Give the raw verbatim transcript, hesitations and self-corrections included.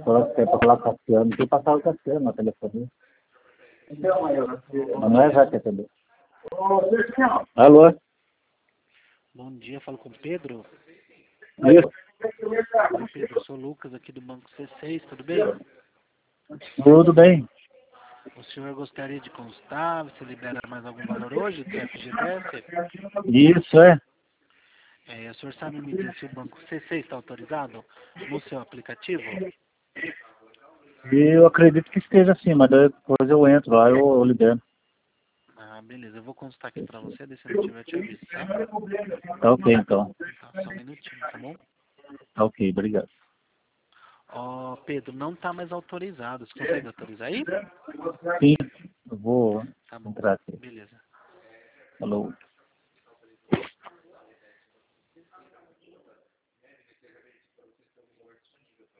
Só que é para falar com o Cassiano. Tem que passar o Cassiano na telefonia. Mas não é já que atendeu. Alô? Bom dia, falo com o Pedro. Isso. Oi, Pedro, eu sou o Lucas aqui do Banco C seis, tudo bem? Tudo bem. O senhor gostaria de constar, você libera mais algum valor hoje do F G T S? Isso, é. É, o senhor sabe me dizer se o Banco C seis está autorizado no seu aplicativo? Eu acredito que esteja assim, mas depois eu entro lá e eu, eu libero. Ah, beleza, eu vou constar aqui pra você, daí se não tiver eu te aviso, tá? Tá ok, então. Tá, só um minutinho, tá bom? Tá ok, obrigado. Ó, Pedro, não tá mais autorizado, você consegue autorizar aí? Sim, eu vou Tá bom, entrar aqui. beleza. Falou.